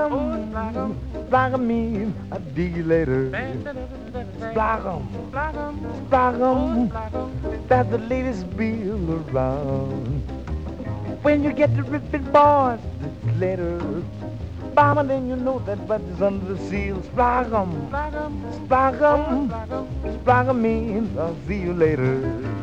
Splog 'em me, I'll dig you later. Splog 'em, splog 'em, that's the latest bill around. When you get to ripping boys, it's later. Bomber, then you know that buddy's under the seal. Splog 'em, splog 'em, splog 'em me, I'll see you later.